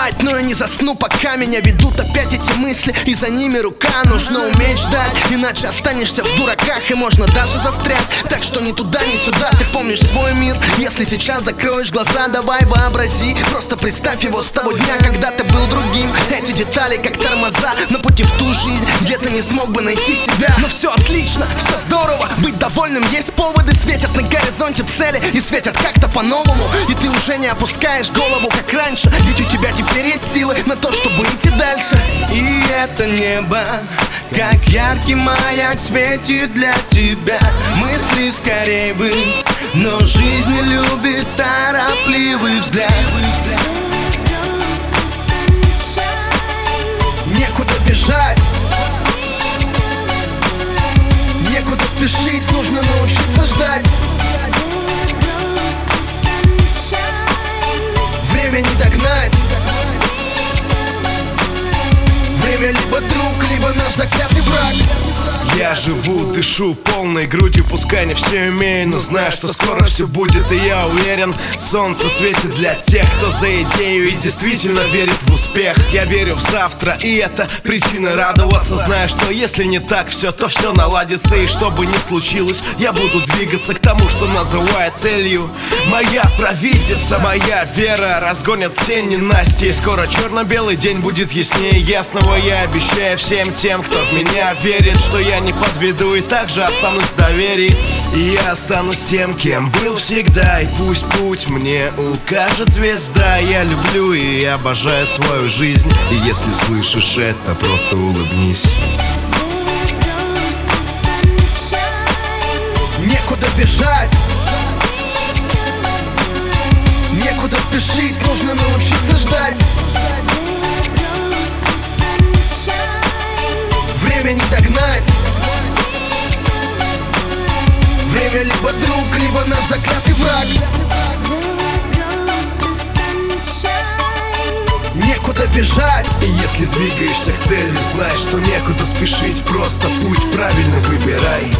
спать, но я не засну, пока меня ведут опять эти мысли, и за ними рука. Нужно уметь ждать, иначе останешься в дураках, и можно даже застрять. Так что ни туда, ни сюда, ты помнишь свой мир. Если сейчас закроешь глаза, давай вообрази. Просто представь его с того дня, когда ты был другим. Эти детали как тормоза на пути в ту жизнь, где ты не смог бы найти себя. Но все отлично, все здорово, быть довольным есть поводы. Светят на горизонте цели и светят как-то по-новому. И ты уже не опускаешь голову, как раньше, ведь у тебя теперь есть силы на то, чтобы идти дальше. И это небо, как яркий маяк, светит для тебя. Мысли скорей бы, но жизнь не любит торопливый взгляд. Некуда бежать, некуда спешить, нужно научиться ждать. Время не догнать. Время либо друг, либо наш заклятый враг. Я живу, дышу полной грудью, пускай не все имею, но знаю, что скоро все будет. И я уверен, солнце светит для тех, кто за идею и действительно верит в успех. Я верю в завтра, и это причина радоваться. Знаю, что если не так все, то все наладится. И что бы ни случилось, я буду двигаться к тому, что называю целью. Моя провидица, моя вера разгонят все ненастья. И скоро черно-белый день будет яснее ясного. Я обещаю всем тем, кто в меня верит, что я не подведу и также останусь в доверии. И я останусь тем, кем был всегда. И пусть путь мне укажет звезда. Я люблю и обожаю свою жизнь. И если слышишь это, просто улыбнись. Некуда бежать, некуда спешить, нужно научиться ждать. Время не догнать. Время либо друг, либо наш заклятый враг. Некуда бежать. И если двигаешься к цели, знай, что некуда спешить. Просто путь правильный выбирай.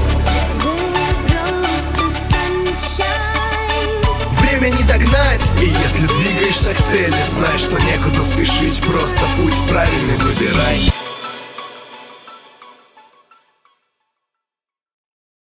Время не догнать. И если двигаешься к цели, знай, что некуда спешить. Просто путь правильный выбирай.